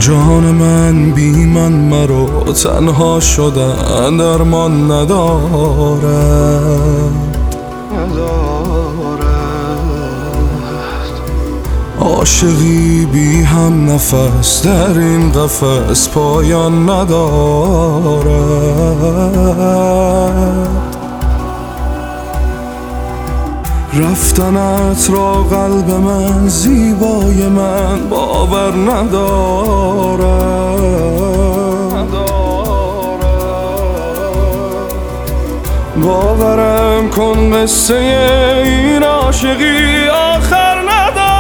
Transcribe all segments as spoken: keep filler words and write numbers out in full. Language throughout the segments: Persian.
جان من بی من مرا تنها شدن درمان ندارد عاشقی بی هم نفس در این قفس پایان ندارد رفتنت را قلب من زیبای من باور ندارد باورم کن قصه این عاشقی آخر ندارد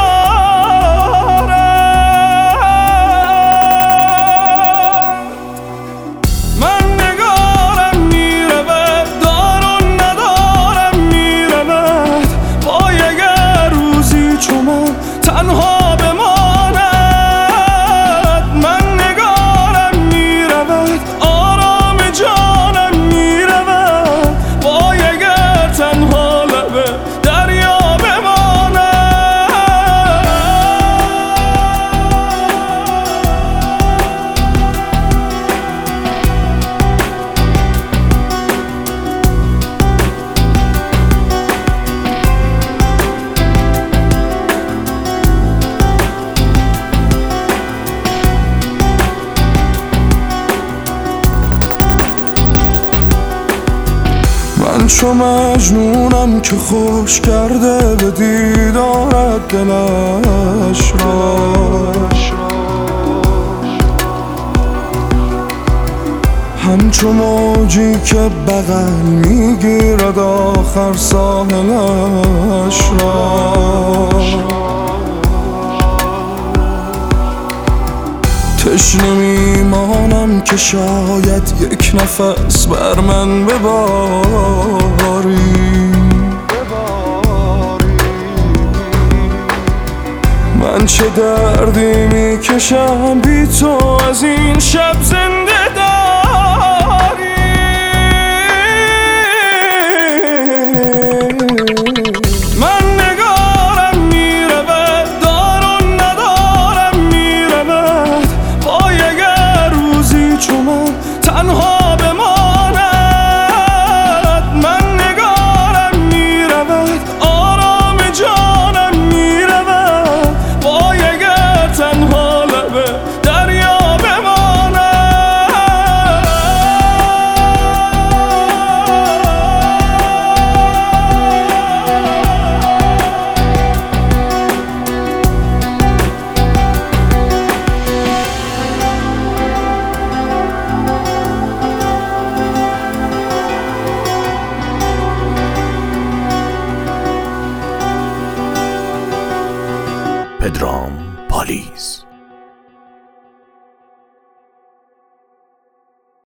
من نگارم میرود دار و ندارم میرود وای اگر روزی چو من تنها بماند من نگارم میرود آرام جانم میرود وای اگر تنها لب دریا بماند من چو مجنونم که خوش کرده به دیدارت دلش را همچو موجی که بغل میگیرد آخر ساحلش را تشنه میمانم که شاید یک نفس بر من بباری من چه دردی میکشم بی تو از این شب زنده داری من نگارم میرود دار و ندارم میرود وای اگر روزی چو من تنها بماند من نگارم میرود آرام جانم میرود وای اگر تنها لب دریا بماند پدرام پالیز.